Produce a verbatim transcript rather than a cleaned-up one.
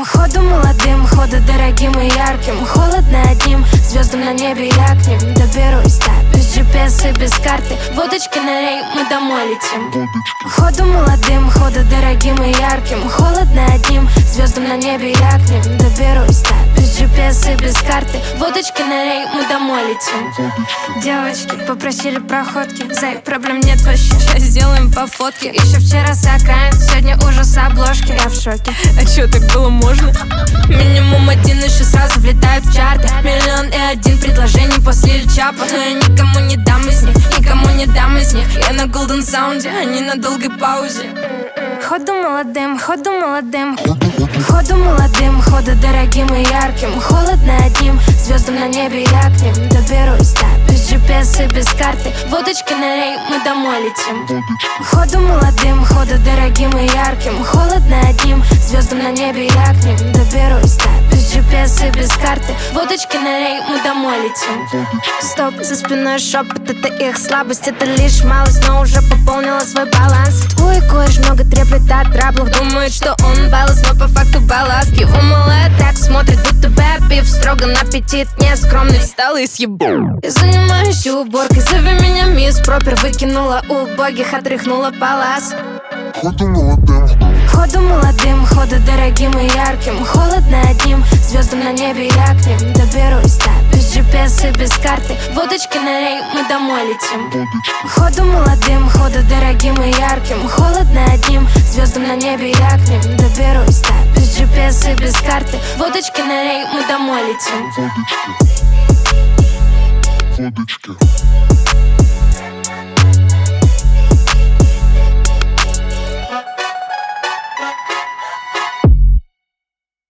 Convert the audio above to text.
Ходу молодым, ходу дорогим и ярким. Холодно одним, звездам на небе я к ним доберусь, да, без джи пи эс и без карты. Водочки налей, мы домой летим. Ходу молодым, ходу дорогим и ярким. Холодно одним, звездам на небе я к ним доберусь, да, без джи пи эс и без карты. Водочки налей, мы домой летим. Девочки попросили проходки, зай, проблем нет вообще, сейчас сделаем по фотке. Еще вчера сакаем, сегодня ужас обложки. Я в шоке, а чё, так было можно? Минимум один еще сразу влетает в чарты. Миллион и один предложений после Чапа. Но я никому не дам из них, никому не дам из них. Я на голден саунде, а не на долгой паузе. Ходу молодым, ходу молодым, ходу молодым, ходу дорогим и ярким. Холодно одним, звездам на небе я к ним доберусь, да, без джи пи эс и без карты. Водочки налей, мы домой летим. Ходу молодым, ходу дорогим и ярким. Холодно одним, звездам на небе я к ним доберусь, да, без джи пи эс и без карты. Водочки налей, мы домой летим. Стоп, за спиной шепот, это их слабость. Это лишь малость, но уже пополнила свой баланс. Твой кореш много треплет от траблов. Думает, что он баллас, но по факту балласт. Его малая так смотрит, будто бэпив. Строго на аппетит, не скромный. Встал и съебал. Я занимаюсь уборкой, зови меня мисс Пропер. Выкинула убогих, отряхнула палас. Ходу молодым, ходу молодым, ходу дорогим и ярким. Холодно одним, звездам на небе я к ним доберусь, да, без джи пи эс и без карты. Водочки налей, мы домой летим. Ходу молодым, ходу дорогим и ярким. Холодно одним, звездам на небе я к ним доберусь, да, без джи пи эс и без карты. Водочки налей, мы домой летим.